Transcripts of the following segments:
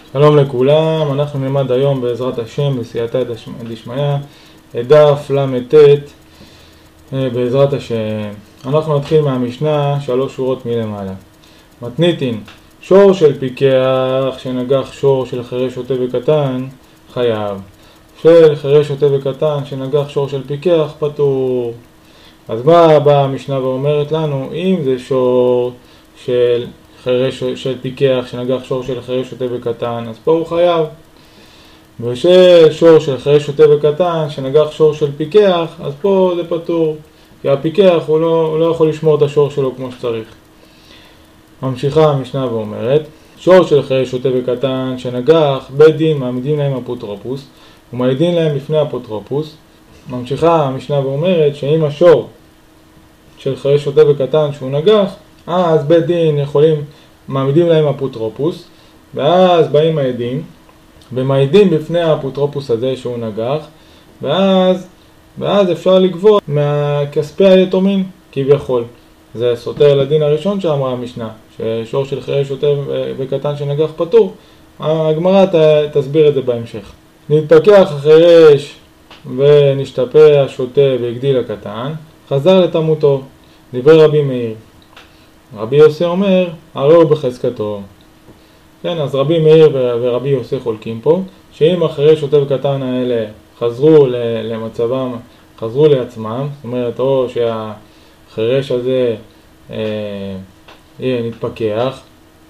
שלום לכולם, אנחנו נלמד היום בעזרת השם בסייעתא דשמיא את דף ל"ט בעזרת השם. אנחנו נתחיל מהמשנה 3 שורות מלמעלה. מתניתין, שור של פיקח שנגח שור של חירש שוטה וקטן חייב. של חירש שוטה וקטן שנגח שור של פיקח פטור. אז באה המשנה ואומרת לנו, אם זה שור של חירש של פיקח שנגח שור של חירש שוטה וקטן, אז פה הוא חייב. ושל שור של חירש שוטה וקטן שנגח שור של פיקח, אז פה זה פטור, כי הפיקח הוא לא יכול לשמור את השור שלו כמו שצריך. ממשיכה המשנה ואומרת, שור של חירש שוטה וקטן שנגח, בית דין מעמידים להם אפוטרופוס ומעידים להם לפני אפוטרופוס. ממשיכה המשנה ואומרת שאם השור של חירש שוטה וקטן שהוא נגח, אז בית דין מעמידים להם אפוטרופוס, ואז באים העדים ומעידים בפני האפוטרופוס הזה שהוא נגח, ואז אפשר לגבות מכספי היתומים כביכול. זה סותר לדין הראשון שאמרה המשנה, ששור של חירש שוטה וקטן שנגח פטור. הגמרא תסביר את זה בהמשך. נתפכח החירש ונשתפע השוטה והגדיל הקטן, חזר לתמותו. דברי רבי מאיר. רבי יוסי אומר, הרי הוא בחזקתו. כן, אז רבי מאיר ורבי יוסי חולקים פה, שאם החירש שוטה וקטן האלה חזרו למצבם, חזרו לעצמם, זאת אומרת, או שהחירש הזה נתפכח,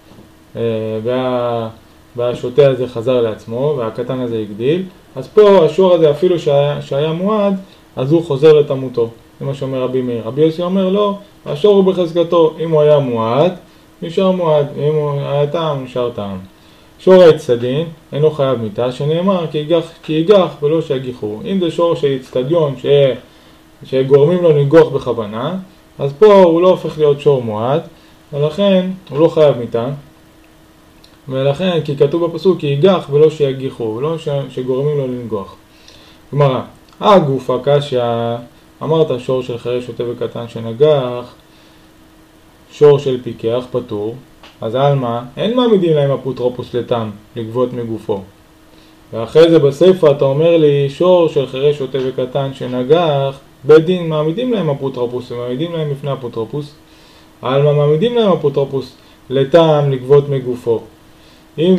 והשוטה הזה חזר לעצמו, והקטן הזה הגדיל, אז פה השור הזה אפילו שהיה מועד, אז הוא חוזר לתמותו. זה מה שאומר רבי מאיר. רבי יוסי אומר לא, השור הוא בחזקתו, אם הוא היה מועד, נשאר מועד, אם הוא היה טעם, נשאר טעם. שור האצטדין אינו חייב מיתה, שנאמר כי ייגח ולא שיגיחו. אם זה שור של אצטדיון שגורמים לו לנגוח בכוונה, אז פה הוא לא הופך להיות שור מועד, ולכן הוא לא חייב מיתה. ולכן, כי כתוב בפסוק כי ייגח ולא שיגיחו, ולא שגורמים לו לנגוח. גמרא, הגוף הקשיא, אמרת שור של חירש שוטה וקטן שנגח, שור של פיקח פטור, אז על מה? אין מעמידים להם אפוטרופוס לתם לגבות מגופו. ואחרי זה בספר אתה אומר לי, שור של חירש שוטה וקטן שנגח, בית דין מעמידים להם אפוטרופוס, ומעמידים להם לפני אפוטרופוס. על מה מעמידים להם אפוטרופוס? לתם לגבות מגופו. אם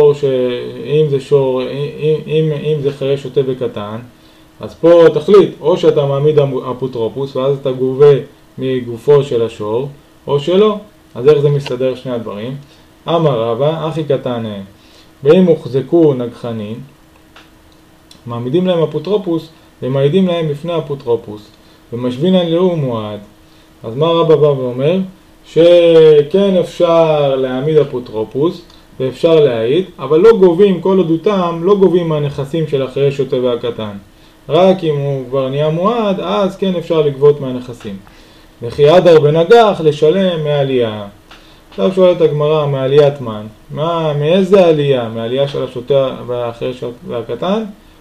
זה חירש שוטה וקטן, אז פה תחליט, או שאתה מעמיד אפוטרופוס ואז אתה גובה מגופו של השור, או שלא. אז איך זה מסתדר שני הדברים? אמר רבא, אחי קטן, ואם הוחזקו נגחנים, מעמידים להם אפוטרופוס ומעידים להם לפני אפוטרופוס, ומשבינן לאו מועד. אז מה רבא בא ואומר? שכן אפשר להעמיד אפוטרופוס ואפשר להעיד, אבל לא גובים כל עדותם, לא גובים מהנכסים של החירש שוטה והקטן. רק אם הוא כבר נהיה מועד, אז כן אפשר לגבות מהנכסים. וכי אדר בנגח לשלם מעלייה. עכשיו שואלת הגמרא, מעליית מן. מאיזה עלייה? מעלייה של השוטה והחירש והקטן?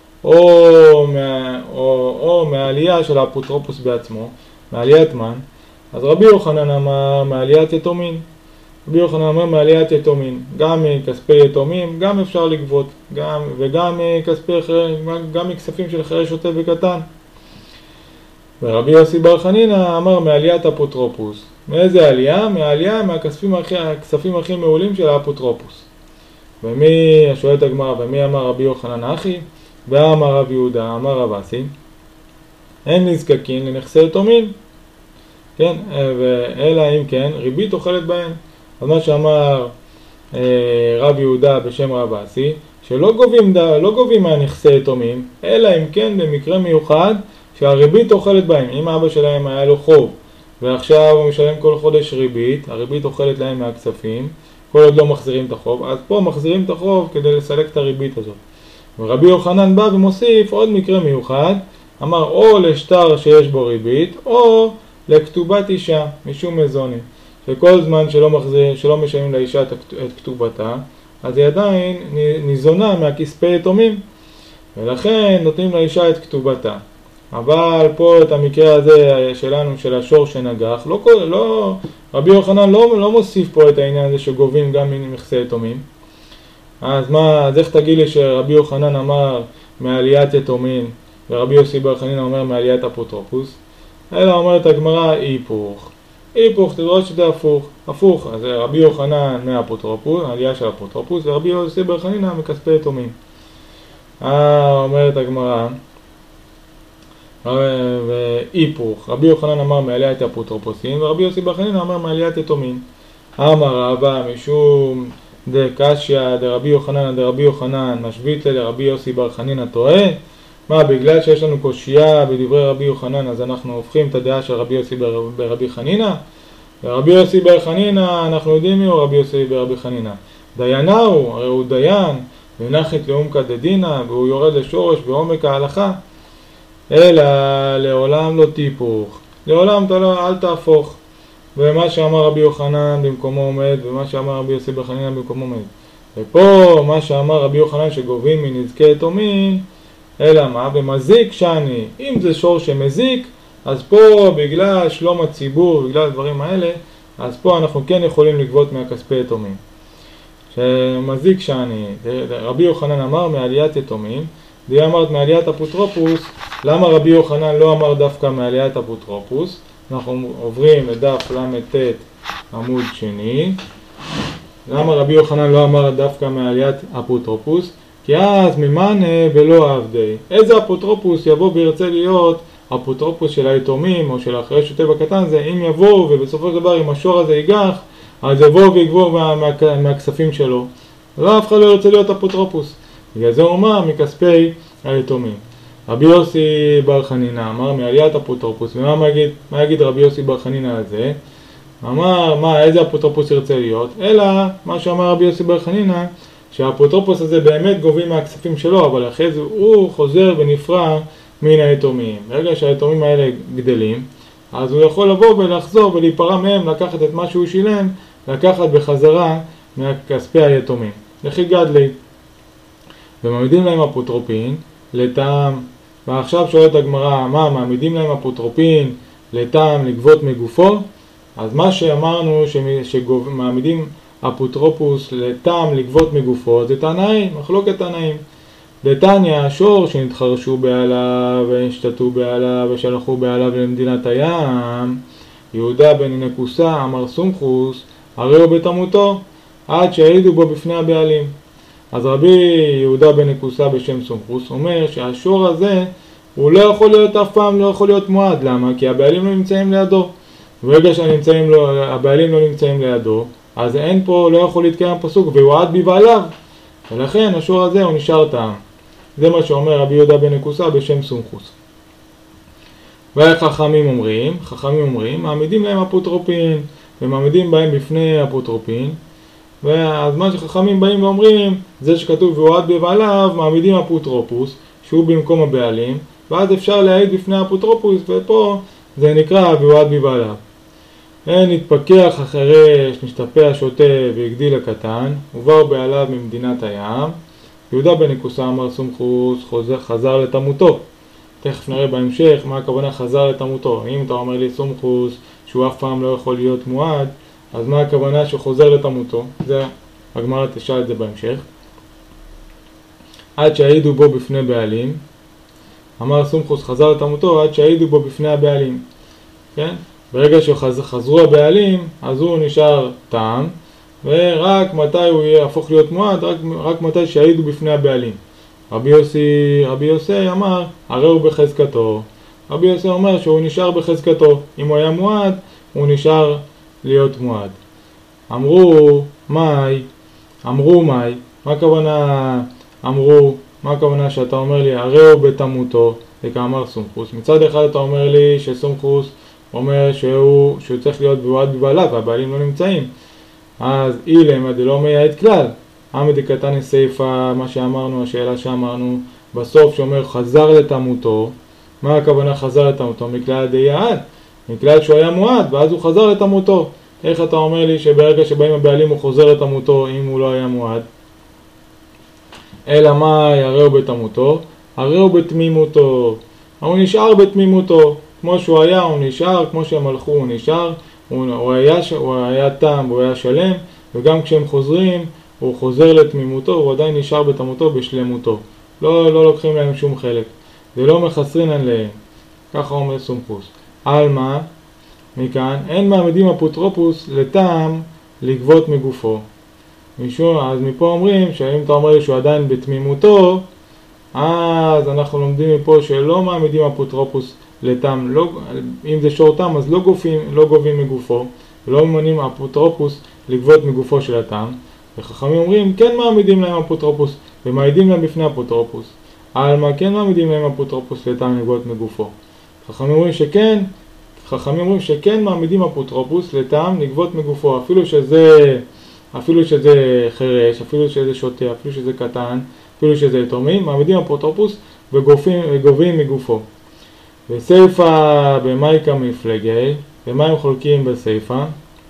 או מעלייה של האפוטרופוס בעצמו? מעליית מן. אז רבי יוחנן אמר מעליית יתומין. רבי יוחנן אמר מעליית יתומין. גם מכספי יתומים, גם אפשר לגבות. וגם מכספים של חירש שוטה וקטן. ורבי יוסי בר חנינא אמר מעליית אפוטרופוס. מאיזה עלייה? מעלייה מהכספים הכי מעולים של האפוטרופוס. ומי, שואלת הגמרא, ומי אמר רבי יוחנן אחי? ואמר רבי יהודה, אמר רב אסי, אין נזקקין לנכסי יתומים. כן, אלא אם כן, ריבית אוכלת בהם. אז מה שאמר רבי יהודה בשם רב אסי, שלא גובים מהנכסי יתומים, אלא אם כן במקרה מיוחד שהריבית אוכלת בהם. אם אבא שלהם היה לו חוב, ועכשיו הוא משלם כל חודש ריבית, הריבית אוכלת להם מהכספים, כל עוד לא מחזירים את החוב, אז פה מחזירים את החוב כדי לסלק את הריבית הזאת. ורבי יוחנן בא ומוסיף עוד מקרה מיוחד, אמר או לשטר שיש בו ריבית, או לכתובת אישה, משום מזוני. שכל זמן שלא משלמים לאישה את כתובתה, אז היא עדיין ניזונה מהכספי יתומים, ולכן נותנים לאישה את כתובתה. אבל פה את המקרה הזה שלנו של השור שנגח, רבי יוחנן לא מוסיף פה את העניין הזה שגובים גם מנכסי יתומים. אז איך תגיד לי שרבי יוחנן אמר מעליית יתומים, ורבי יוסי בר חנינא אומר מעליית אפוטרופוס? אלא אומרת הגמרא היפוך. היפוך, תדרוש שזה הפוך. אז רבי יוחנן מהאפוטרופוס, העלייה של האפוטרופוס, ורבי יוסי בר חנינא מכספי יתומים. אומרת הגמרא, והיפוך, רבי יוחנן אמר מעליית אפוטרופוסים, ורבי יוסי בר חנינא אמר מעליית יתומים. אמר רבא משום דקשיא דרבי יוחנן דרבי יוחנן משווית לרבי יוסי בר חנינא טועה? מה, בגלל שיש לנו קושיה בדברי רבי יוחנן אז אנחנו הופכים את הדעה של רבי יוסי ברבי חנינא? ורבי יוסי בר חנינא, אנחנו יודעים מי הוא רבי יוסי ברבי חנינא. דיינהו, הרי הוא דיין, ונחית לעומקא דדינא, והוא יורד לשורש בעומק ההלכה. אלא לעולם לא תיפוך, לעולם אל תהפוך. ומה שאמר רבי יוחנן במקומו עומד, ומה שאמר רבי יוסי בר חנינא במקומו עומד. ופה מה שאמר רבי יוחנן שגובים מנזקי יתומים, אלא מה? במזיק שאני. אם זה שור שמזיק, אז פה בגלל שלום הציבור, בגלל הדברים האלה, אז פה אנחנו כן יכולים לגבות מהכספי יתומים. שמזיק שאני, רבי יוחנן אמר מעליית יתומים, די אמרת מעליית אפוטרופוס. למה רבי יוחנן לא אמר דווקא מעליית אפוטרופוס? אנחנו עוברים לדף ל"ט עמוד שני. למה רבי יוחנן לא אמר דווקא מעליית אפוטרופוס? כי אז ממנה ולא עבדי. איזה אפוטרופוס יבוא וירצה להיות אפוטרופוס של היתומים או של אחרי שוטה בקטן? זה אם יבואו ובסופו של דבר אם השור הזה ייגח, אז יבואו ויגבו מהכספים שלו. לא, אף אחד לא ירצה להיות אפוטרופוס. בגלל זה הוא אומר מכספי היתומים. רבי יוסי בר חנינא אמר מעליית אפוטרופוס. ומה יגיד רבי יוסי בר חנינא על זה? אמר איזה אפוטרופוס ירצה להיות? אלא מה שאמר רבי יוסי בר חנינא, שהאפוטרופוס הזה באמת גובים מהכספים שלו, אבל אחרי זה הוא חוזר ונפרע מן היתומים. ברגע שהיתומים האלה גדלים, אז הוא יכול לבוא ולחזור ולהיפרע מהם, לקחת את מה שהוא שילם, לקחת בחזרה מהכספי היתומים. לכי גדלי. ומעמידים להם אפוטרופין לטעם, ועכשיו שואלת הגמרא, מה מעמידים להם אפוטרופין לטעם לגבות מגופו? אז מה שאמרנו שמעמידים אפוטרופוס לטעם לגבות מגופו זה תנאים, מחלוקת תנאים. דתניא, השור שנתחרשו בעליו והשתתו בעליו ושלחו בעליו למדינת הים, יהודה בן נקוסה אמר סומכוס, הרי הוא בתמותו עד שהעידו בו בפני הבעלים. אז רבי יהודה בן נקוסה בשם סומכוס אומר שהשור הזה הוא לא יכול להיות אף פעם, לא יכול להיות מועד. למה? כי הבעלים לא נמצאים לידו. ברגע שהבעלים לא נמצאים לידו, אז אין פה, לא יכול להתקיים פסוק והוא עד בבעליו, ולכן השור הזה הוא נשאר טעם. זה מה שאומר רבי יהודה בן נקוסה בשם סומכוס. והחכמים אומרים, מעמידים להם אפוטרופין, ומעמידים בהם בפני אפוטרופין, ואז מה שחכמים באים ואומרים, זה שכתוב והוא עד בבעליו, מעמידים אפוטרופוס, שהוא במקום הבעלים, ואז אפשר להעיד בפני אפוטרופוס, ופה זה נקרא והוא עד בבעליו. נתפכח החרש, נשתפע שוטה והגדיל הקטן, ובאו בעליו ממדינת הים. יהודה בן נקוסה אמר סומכוס, חזר לתמותו. תכף נראה בהמשך מה הכוונה חזר לתמותו. אם אתה אומר לי סומכוס שהוא אף פעם לא יכול להיות מועד, אז מה הכוונה שחוזר לתמותו? זה הגמרא תשאל את זה בהמשך. עד שהעידו בו בפני בעלים, אמר סומכוס חזר לתמותו עד שהעידו בו בפני הבעלים. כן? ברגע שחזרו הבעלים, אז הוא נשאר טעם, ורק מתי הוא יהפוך להיות מועד, רק מתי שהעידו בפני הבעלים. רבי יוסי אמר, הרי הוא בחזקתו. רבי יוסי אומר שהוא נשאר בחזקתו. אם הוא היה מועד, הוא נשאר להיות מועד. אמרו מאי, מה הכוונה אמרו? מה הכוונה שאתה אומר לי, הרי הוא בתמותו, וכאמר סומכוס. מצד אחד אתה אומר לי שסומכוס אומר שהוא צריך להיות בבעד בבעליו, והבעלים לא נמצאים. אז אילמה דלא מייעד כלל. עמד קטן סייפה, מה שאמרנו, השאלה שאמרנו, בסוף שאומר חזר לתמותו. מה הכוונה חזר לתמותו? מכלל דייעד. מכלל שהוא היה מועד, ואז הוא חזר לתמותו. איך אתה אומר לי שברגע שבאים הבעלים הוא חוזר לתמותו אם הוא לא היה מועד? אלא מה הרי הוא בתמותו? הרי הוא בתמימותו. הוא נשאר בתמימותו. כמו שהוא היה הוא נשאר, כמו שהם הלכו הוא נשאר. הוא היה תם והוא היה שלם, וגם כשהם חוזרים הוא חוזר לתמימותו, הוא עדיין נשאר בתמותו בשלמותו. לא לוקחים להם שום חלק. זה לא מחסרינן להם. ככה אומר סומכוס. על מה? מכאן, אין מעמידים אפוטרופוס לטעם לגבות מגופו. אז מפה אומרים שאם אתה אומר שהוא עדיין בתמימותו, אז אנחנו לומדים מפה שלא מעמידים אפוטרופוס לטעם, אם זה שור תם אז לא גובים מגופו, לא ממנים אפוטרופוס לגבות מגופו של הטעם, וחכמים אומרים כן מעמידים להם אפוטרופוס ומעידים להם בפני אפוטרופוס. על מה כן מעמידים להם אפוטרופוס לטעם לגבות מגופו? חכמים אומרים שכן מעמידים אפוטרופוס לטעם לגבות מגופו, אפילו שזה חרש, אפילו שזה שוטה, אפילו שזה קטן, אפילו שזה יתומים, מעמידים אפוטרופוס וגובים מגופו. בסייפה במייקה מפלגי, במה הם חולקים בסייפה?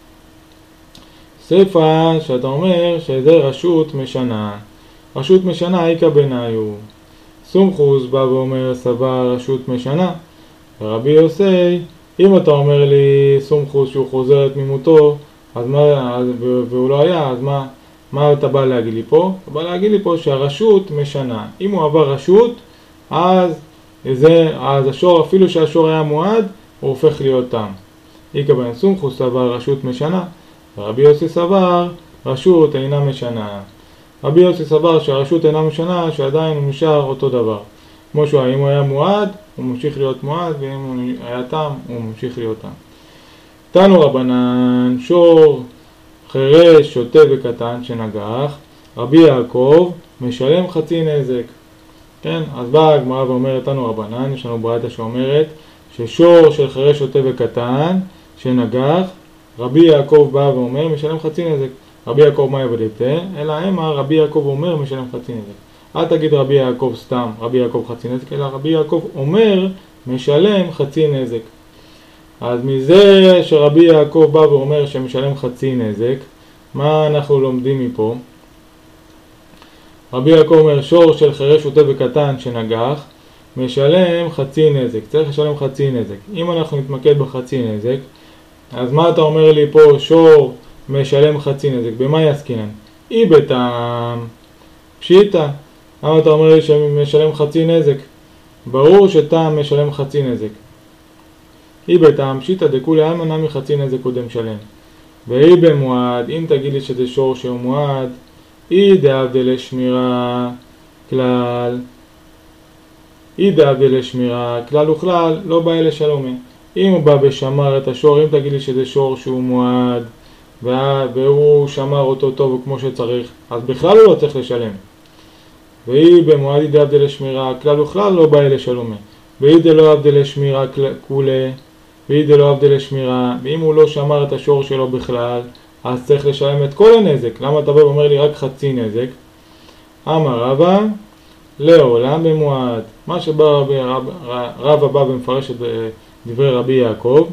סייפה שאתה אומר שזה רשות משנה. רשות משנה איקה בניו. סומכוס בא ואומר סבר רשות משנה. ורבי יוסי, אם אתה אומר לי סומכוס שהוא חוזר לתמימותו, והוא לא היה, אז מה אתה בא להגיד לי פה? אתה בא להגיד לי פה שהרשות משנה. אם הוא עבר רשות, אז השור, אפילו שהשור היה מועד, הוא הופך להיות תם. איקה בן סומכוס סבר רשות משנה, ורבי יוסי סבר רשות אינה משנה. רבי יוסי סבר שהרשות אינה משנה, שעדיין הוא נשאר אותו דבר. כמו שהוא, אם הוא היה מועד, הוא ממשיך להיות מועד, ואם הוא היה תם, הוא ממשיך להיות תם. תנו רבנן, שור, חרש, שוטה וקטן שנגח, רבי יעקב משלם חצי נזק. כן, אז באה הגמרא ואומרת תנו רבנן, יש לנו ברייתא שאומרת ששור של חרש, שוטה וקטן שנגח, רבי יעקב בא ואומר משלם חצי נזק. רבי יעקב מה יבדתה? אלא אמר רבי יעקב אומר משלם חצי נזק. אל תגיד רבי יעקב סתם רבי יעקב חצי נזק, אלא רבי יעקב אומר משלם חצי נזק. אז מזה שרבי יעקב בא ואומר שמשלם חצי נזק, מה אנחנו לומדים מפה? רבי יעקב אומר שור של חרש, שוטה וקטן שנגח משלם חצי נזק, צריך לשלם חצי נזק. אם אנחנו נתמקד בחצי נזק, אז מה אתה אומר לי פה שור משלם חצי נזק? במה יסקינן? אי בטעם פשיטה. למה אתה אומר לי שמשלם חצי נזק? ברור שטעם משלם חצי נזק. אי בטעם פשיטה דכולי עלמא נמי חצי נזק קודם שלם. ואי במועד, אם תגיד לי שזה שור שהוא מועד, אי דאבדל לשמירה כלל, אי דאבדל לשמירה כלל וכלל לא בא אלה שלומי. אם הוא בא ושמר את השור, אם תגיד לי שזה שור שהוא מועד והוא שמר אותו טוב כמו שצריך, אז בכלל הוא לא צריך לשלם. ואי במועד אי דאבדל לשמירה כלל וכלל לא בא אלה שלומי. ואי דלא אבדל לשמירה כולה, ואי דלא אבדל לשמירה, ואם הוא לא שמר את השור שלו בכלל, אז צריך לשלם את כל הנזק. למה אתה בא ואומר לי רק חצי נזק? אמר רבא לעולם במועד. מה שבא רבא בא ומפרש את דברי רבי יעקב,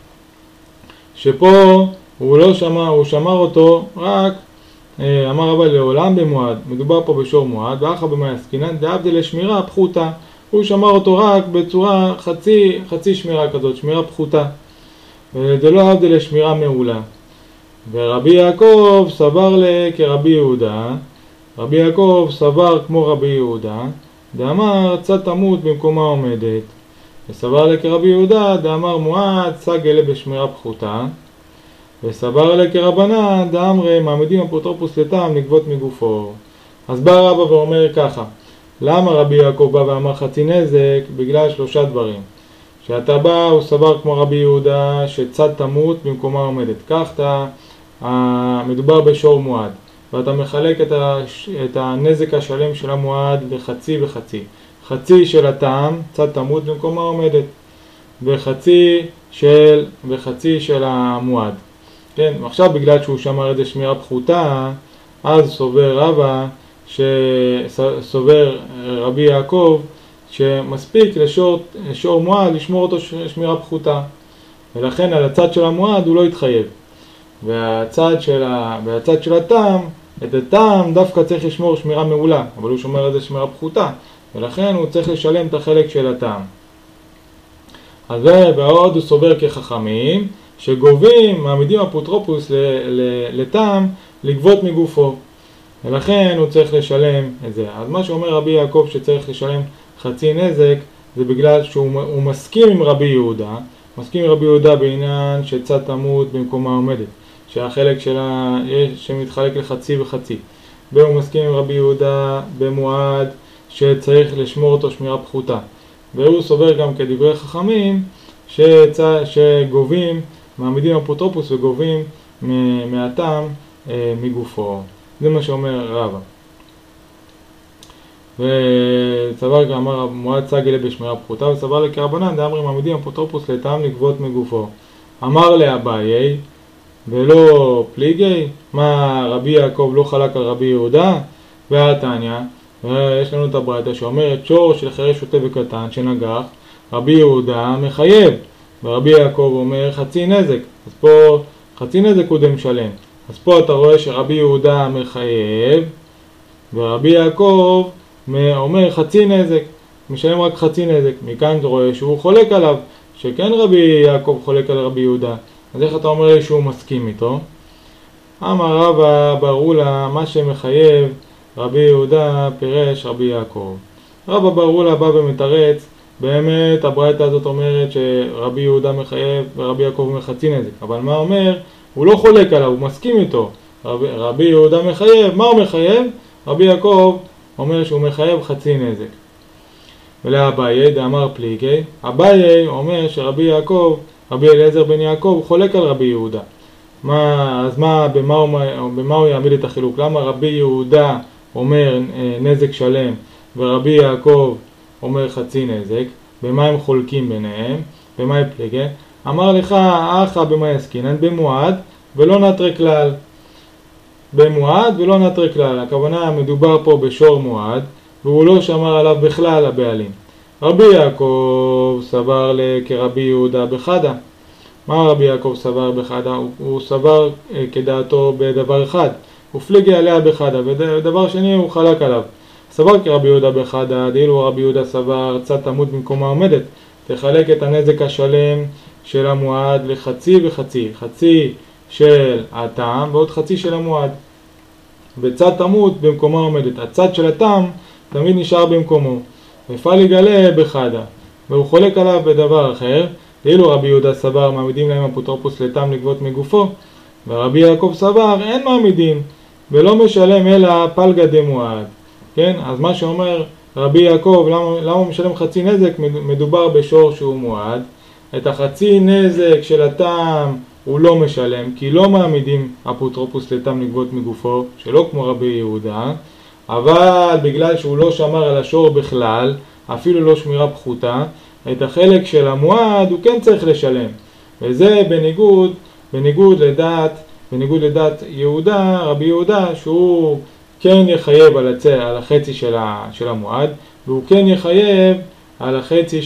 שפה הוא לא שמר, הוא שמר אותו רק, אמר רבא לעולם במועד, מדובר פה בשור מועד, ואחר במה עסקינן דאבדל לשמירה פחותה, הוא שמר אותו רק בצורה חצי שמירה כזאת, שמירה פחותה, וזה לא אבדל לשמירה מעולה. ורבי יעקב סבר כרבי יהודה, רבי יעקב סבר כמו רבי יהודה, דאמר צד תמות במקומה עומדת, וסבר כרבי יהודה, דאמר מועד סגלה בשמירה פחותה, וסבר כרבנן, דאמרי מעמידים אפוטרופוס לטעם לגבות מגופו. אז בא רבא ואומר ככה, למה רבי יעקב בא ואמר חצי נזק? בגלל שלושה דברים. שאתה בא, הוא סבר כמו רבי יהודה שצד תמות במקומה עומדת. כך מדובר בשור מועד, ואתה מחלק את הנזק השלם של המועד לחצי וחצי. חצי של הטעם, צד תמות במקומה עומדת, וחצי של המועד. כן, עכשיו בגלל שהוא שמר את זה שמירה פחותה, אז סובר רבי יעקב שמספיק לשור מועד לשמור אותו שמירה פחותה, ולכן על הצד של המועד הוא לא יתחייב, והצד של הטעם, את הטעם דווקא צריך לשמור שמירה מעולה, אבל הוא שומר את זה שמירה פחותה, ולכן הוא צריך לשלם את החלק של הטעם. אז בעוד הוא סובר כחכמים שגובים, מעמידים אפוטרופוס לטעם לגבות מגופו. ולכן הוא צריך לשלם את זה. אז מה שאומר רבי יעקב שצריך לשלם חצי נזק, זה בגלל שהוא מסכים עם רבי יהודה, מסכים עם רבי יהודה בעניין שצד תמות במקומה עומדת, שהחלק שלה שמתחלק לחצי וחצי. והוא מסכים עם רבי יהודה במועד שצריך לשמור אותו שמירה פחותה. והוא סובר גם כדברי חכמים שגובים, מעמידים אפוטרופוס וגובים מהתם מגופו. זה מה שאומר רבא. וסבר אמר מועד סגלה בשמירה פחותה, וסבר לקרבנן דאמרי מעמידים אפוטרופוס לטעם לגבות מגופו. אמר לאביי ולא פליגי, מה רבי יעקב לא חלק על רבי יהודה? והתניא, יש לנו את הברייתא שאומרת שור של חירש שוטה וקטן שנגח, רבי יהודה מחייב, ורבי יעקב אומר חצי נזק. אז פה חצי נזק הוא דם שלם. אז פה אתה רואה שרבי יהודה מחייב, ורבי יעקב אומר חצי נזק, משלם רק חצי נזק. מכאן אתה רואה שהוא חולק עליו, שכן רבי יעקב חולק על רבי יהודה. אז איך אתה אומר שהוא מסכים איתו? אמר רבא ברור לה מה שמחייב רבי יהודה פירש רבי יעקב. רבא ברור לה בא ומתרץ, באמת הברייתא הזאת אומרת שרבי יהודה מחייב ורבי יעקב אומר חצי נזק. אבל מה אומר? הוא לא חולק עליו, הוא מסכים איתו. רבי יהודה מחייב, מה הוא מחייב? רבי יעקב אומר שהוא מחייב חצי נזק. ולאביי דאמר פליגי, אביי אומר שרבי יעקב, רבי אליעזר בן יעקב חולק על רבי יהודה. אז במה הוא יעמיד את החילוק? למה רבי יהודה אומר נזק שלם ורבי יעקב אומר חצי נזק? במה הם חולקים ביניהם? במה הם פליגי? אמר לך אחא במה יסקינן? במועד ולא נטרי כלל. במועד ולא נטרי כלל. הכוונה מדובר פה בשור מועד והוא לא שמר עליו בכלל הבעלים. רבי יעקב סבר כרבי יהודה בחדה. מה רבי יעקב סבר בחדה? הוא סבר כדעתו בדבר אחד, הוא פליגי עליה בחדה, ודבר שני הוא חלק עליו. סבר כרבי יהודה בחדה, דאילו רבי יהודה סבר צד תמות במקומה עומדת, תחלק את הנזק השלם של המועד לחצי וחצי, חצי של הטעם ועוד חצי של המועד, וצד תמות במקומה עומדת. הצד של הטעם תמיד נשאר במקומו, ופליג עליה בחדה, והוא חולק עליו בדבר אחר. דאילו רבי יהודה סבר מעמידים להם אפוטרופוס לטעם לגבות מגופו, ורבי יעקב סבר אין מעמידים ולא משלם אלא פלגה דמועד. כן? אז מה שאומר רבי יעקב, למה הוא משלם חצי נזק? מדובר בשור שהוא מועד. את החצי נזק של הטעם הוא לא משלם, כי לא מעמידים אפוטרופוס לטעם לגבות מגופו, שלא כמו רבי יהודה. אבל בגלל שהוא לא שמר על השור בכלל, אפילו לא שמירה פחותה, את החלק של המועד הוא כן צריך לשלם. וזה בניגוד לדעת יהודה, רבי יהודה, שהוא כן יחייב על החצי של המועד, והוא כן יחייב על החצי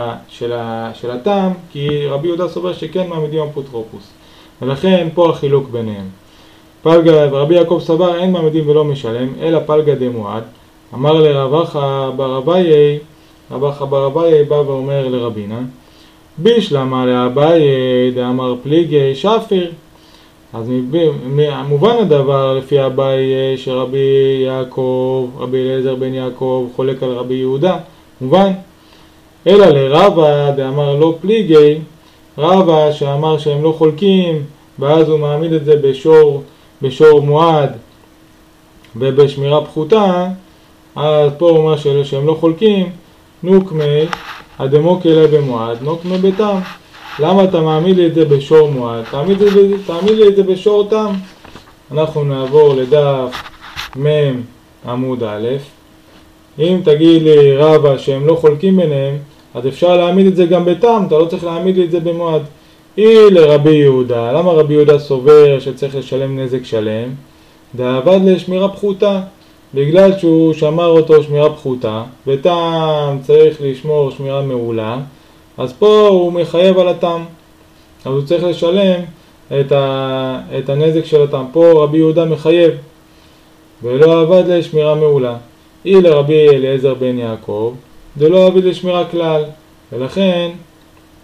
של הטעם, כי רבי יהודה סובר שכן מעמידים אפוטרופוס. ולכן פה החילוק ביניהם. רבי יעקב סבר אין מעמידים ולא משלם, אלא פלגה דמועד. אמר לרב אחא בר אביי, רב אחא בר אביי בא ואומר לרבינה, בישלמה לאביי דאמר פליגי שפיר. אז מובן הדבר לפי אביי שרבי יעקב, רבי אליעזר בן יעקב חולק על רבי יהודה, מובן. אלא לרבא דאמר לא פליגי, רבא שאמר שהם לא חולקים, ואז הוא מעמיד את זה בשור מועד ובשמירה פחותה, אז פה הוא אומר שהם לא חולקים, נוקמי הדמוקי לה במועד, נוקמי בתם. למה אתה מעמיד לי את זה בשור מועד? תעמיד לי את זה בשור תם. אנחנו נעבור לדף מ' עמוד א'. אם תגיד לי רבא שהם לא חולקים ביניהם, אז אפשר להעמיד את זה גם בתם, אתה לא צריך להעמיד לי את זה במועד. לרבי יהודה, למה רבי יהודה סובר שצריך לשלם נזק שלם? דאבד לשמירה פחותה, בגלל שהוא שמר אותו שמירה פחותה, ותם צריך לשמור שמירה מעולה, אז פה הוא מחייב על התם, אז הוא צריך לשלם את הנזק של התם. פה רבי יהודה מחייב, ולא עבד לשמירה מעולה. לרבי אליעזר בן יעקב, זה לא עבד לשמירה כלל,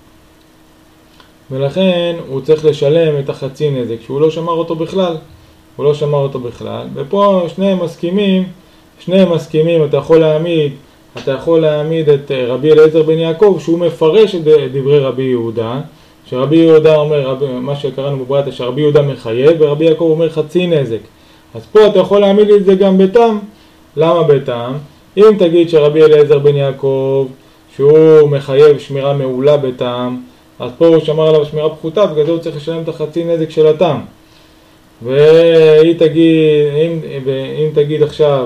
ולכן הוא צריך לשלם את החצי נזק, שהוא לא שמר אותו בכלל. הוא לא שמר אותו בכלל, ופה שניהם מסכימים, אתה יכול להעמיד את רבי אליעזר בן יעקב שהוא מפרש את דברי רבי יהודה, שרבי יהודה אומר, מה שקראנו בברייתא, שרבי יהודה מחייב ורבי יעקב אומר חצי נזק. אז פה אתה יכול להעמיד את זה גם בתם. למה בתם? אם תגיד שרבי אליעזר בן יעקב שהוא מחייב שמירה מעולה בתם, אז פה הוא שמר עליו שמירה פחותה, בגלל זה הוא צריך לשלם את החצי נזק של התם. ואם תגיד עכשיו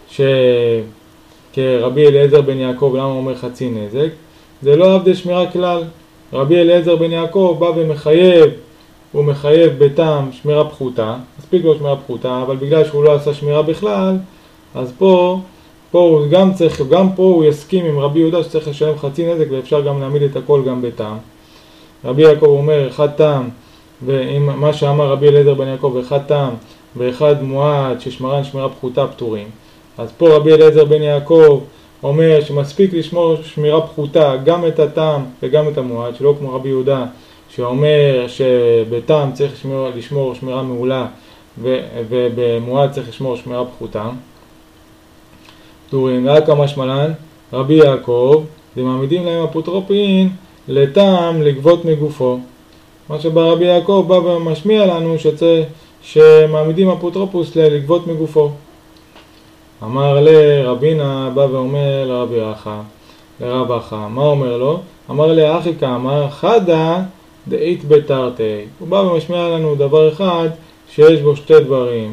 שרבי אליעזר בן יעקב למה הוא אומר חצי נזק, זה לא עבדי שמירה כלל. רבי אליעזר בן יעקב בא הוא מחייב בתם שמירה פחותה, מספיק לו שמירה פחותה, אבל בגלל שהוא לא עשה שמירה בכלל, אז פה גם פה הוא יסכים עם רבי יהודה שצריך לשלם חצי נזק, ואפשר גם להעמיד את הכל גם בתם. רבי יעקב אומר אחד תם, ומה שאמר רבי אליעזר בן יעקב, אחד תם ואחד מועד ששמרן שמירה פחותה פטורים. אז פה רבי אליעזר בן יעקב אומר שמספיק לשמור שמירה פחותה גם את התם וגם את המועד, שלא כמו רבי יהודה שאומר שבתם צריך לשמור שמירה מעולה ובמועד צריך לשמור שמירה פחותה פטורים. רק המשמלן רבי יעקב ומעמידים להם אפוטרופין לתם לגבות מגופו. מה שבא רבי יעקב בא ומשמיע לנו שמעמידים אפוטרופוס לגבות מגופו. אמר לרבינה, בא ואומר לרב אחא, מה אומר לו? אמר לאחי כאמר חדה דאית בתרתי. הוא בא ומשמיע לנו דבר אחד שיש בו שתי דברים,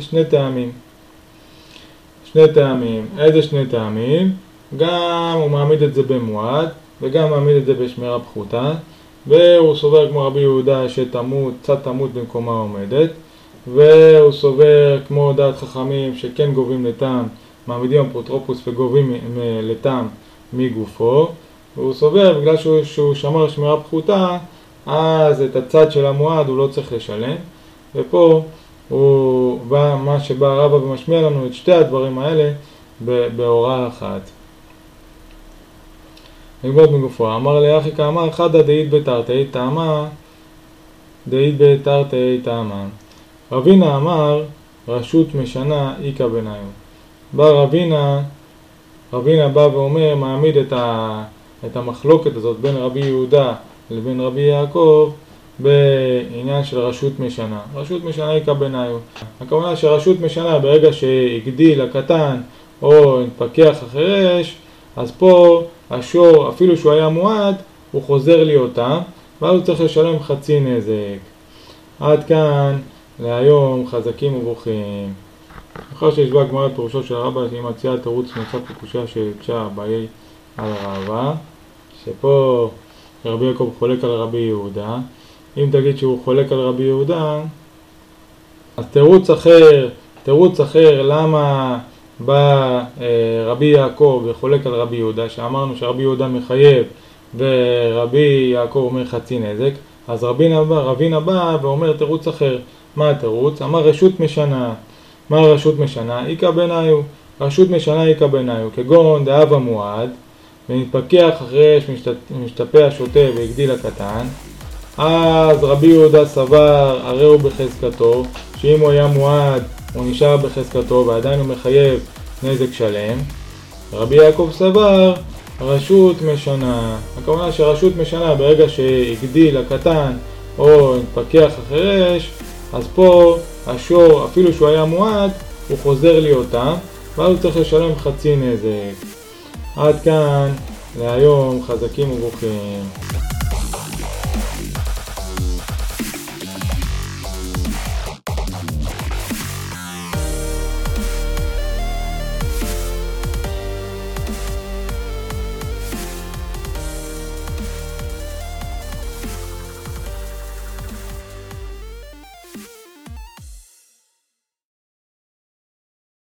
שני טעמים. איזה שני טעמים? גם הוא מעמיד את זה במועד וגם מעמיד את זה בשמירה פחותה, והוא סובר כמו רבי יהודה שצד תמות במקומה עומדת, והוא סובר כמו דעת חכמים שכן גובים לתם, מעמידים אפוטרופוס וגובים לתם מגופו, והוא סובר בגלל שהוא שמר שמירה פחותה, אז את הצד של המועד הוא לא צריך לשלם. ופה מה שבא רבא ומשמיע לנו את שתי הדברים האלה בהוראה אחת. לגבות מגופו. אמר לאחי כאמר חדה דאית בתרתי טעמה, דאית בתרתי טעמה. רבינה אמר רשות משנה איקה בניו. רבינה בא ואומר, מעמיד את המחלוקת הזאת בין רבי יהודה לבין רבי יעקב בעניין של רשות משנה. רשות משנה איקה בניו. הכוונה שרשות משנה ברגע שהגדיל הקטן או התפקח החירש, אז פה השור אפילו שהוא היה מועד הוא חוזר ליותם, ואז הוא צריך לשלם חצי נזק. עד כאן להיום, חזקים וברוכים. אחר שהשווה הגמרא פירושו של רבא, שהיא מציעה תירוץ נוסף לקושיה שהקשה אביי על רבא, שפה רבי יעקב חולק על רבי יהודה. אם תגיד שהוא חולק על רבי יהודה, אז תירוץ אחר למה בא רבי יעקב וחולק על רבי יהודה, שאמרנו שרבי יהודה מחייב ורבי יעקב אומר חצי נזק, אז רבינה בא ואומר תירוץ אחר. מה התירוץ? אמר רשות משנה. מה רשות משנה? איקה בניו. רשות משנה איקה בניו, כגון דאב המועד ונתפקח אחרי שמשתפע שוטה והגדיל הקטן, אז רבי יהודה סבר הרי הוא בחזקתו, שאם הוא היה מועד הוא נשאר בחזקתו ועדיין הוא מחייב נזק שלם. רבי יעקב סבר רשות משנה. הכוונה שרשות משנה ברגע שהגדיל הקטן או נתפקח החירש, אז פה השור אפילו שהוא היה מועד הוא חוזר ליותם, ואז הוא צריך לשלם חצי נזק. עד כאן להיום, חזקים וברוכים.